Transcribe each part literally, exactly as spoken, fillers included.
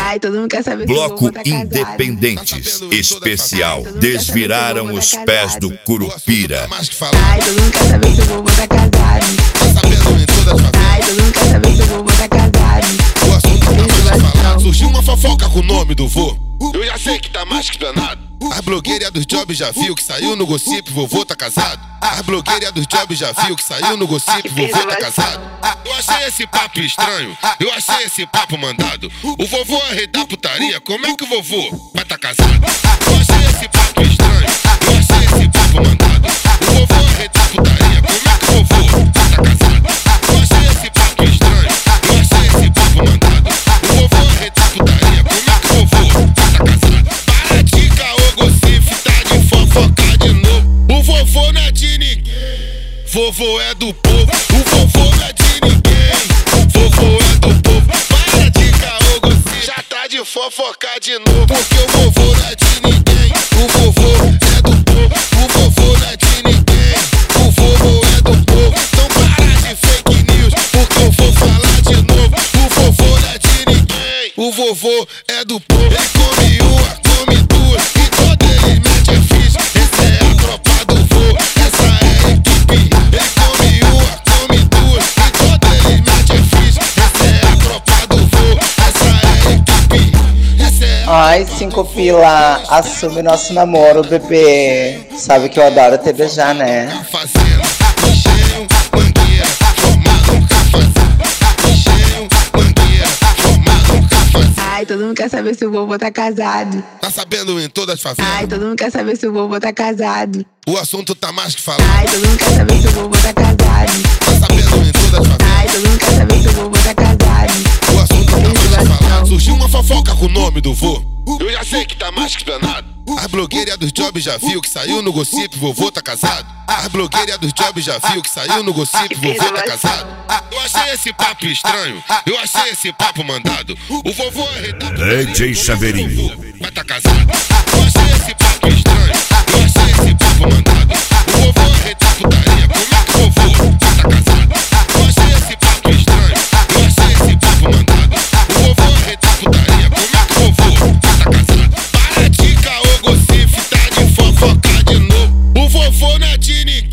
Ai, todo mundo quer saber se o Bloco vovô tá casado. Independentes Especial. Desviraram os pés do Curupira. Ai, todo mundo quer saber se o vovô tá casado. Tá sabendo em todas as favelas? Ai, todo mundo quer saber se o vovô tá casado. O assunto tá mais que falado. Surgiu uma fofoca com o nome do vô. Eu já sei que tá mais que danado. As blogueiras dos jobs já viu que saiu no gossip, vovô tá casado. As blogueiras dos jobs já viu que saiu no gossip, vovô tá casado. Eu achei esse papo estranho, eu achei esse papo mandado. O vovô é rei da putaria, como é que o vovô vai tá casado? Eu achei esse papo estranho, eu achei esse papo mandado. O vovô é rei da putaria, como é que o vovô vai tá casado? Eu achei esse papo estranho, eu achei esse papo mandado. O vovô é rei da putaria, como é que o vovô vai tá casado? Para de caô, gossip, tá de fofocar de novo. O vovô não é de ninguém, vovô é do povo. O vovô não é de ninguém, vovô é do povo. Para de caô, gossip, já tá de fofocar de novo. Porque o vovô não é de ninguém, o vovô é do povo. O vovô não é de ninguém, o vovô é do povo. Então para de fake news, porque eu vou falar de novo. O vovô não é de ninguém, o vovô é do povo. Ele come uma, come duas, e todo ele mete a ficha. Essa é a tropa do vô, essa é a equipe. Ele come uma, come duas, e todo ele mete a ficha. Essa é a tropa do vô, essa é a equipe. Essa é a... Ai, cinco pila, assume nosso namoro, bebê. Sabe que eu adoro te beijar, né? Fazendo engenho, mangueira, formado um cafazendo. Engenho, mangueira, formado um cafazendo. Ai, todo mundo quer saber se o vovô tá casado. Tá sabendo em todas as favelas? Ai, todo mundo quer saber se o vovô tá casado. O assunto tá mais que falado. Ai, todo mundo quer saber se o vovô tá casado. Tá sabendo em todas as favelas? Ai, todo mundo quer saber se o vovô tá casado. O assunto tá mais que falado. Surgiu uma fofoca com o nome do vô. Eu já sei que tá mais que danado. As blogueiras dos jobs já viu que saiu no gossip, vovô tá casado. As blogueiras dos jobs já viu que saiu no gossip, vovô tá casado. Eu achei esse papo estranho, eu achei esse papo mandado. O vovô é rei da putaria, D J Chaveirinho vai tá casado. Eu achei esse papo estranho, eu achei esse papo mandado. O vovô é rei da putaria, como é que o vovô vai tá casado? Eu achei esse papo estranho, eu achei esse papo mandado. O vovô é rei da putaria, como é que o vovô vai tá casado? Para de caô, gossip, tá de fofocar de novo. O vovô não é de ninguém,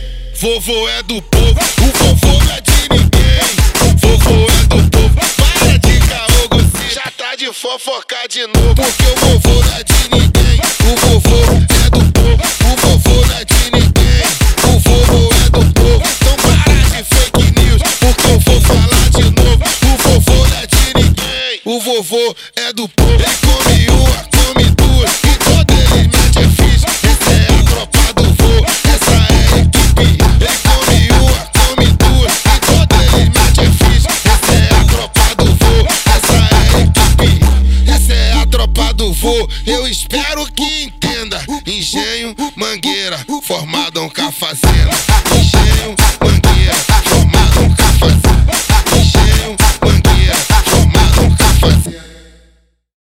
vovô é do povo. O vovô não é de ninguém, vovô é do povo. Para de caô, gossip, já tá de fofocar de novo. Porque o vovô não é de ninguém, o vovô é do povo. O vovô não é de ninguém, o vovô é do povo. Então para de fake news, porque eu vou falar de novo. O vovô não é de ninguém, o vovô é do povo. Ele come uma, come duas, e todo ele mete a ficha. Essa é a tropa do vô, essa é a equipe. Ele come uma, come duas, e todo ele mete a ficha. Essa é a tropa do vô, essa é a equipe. Essa é a tropa do vô, eu espero que entenda. Engenho, mangueira, formado um cafazendo. Engenho, mangueira,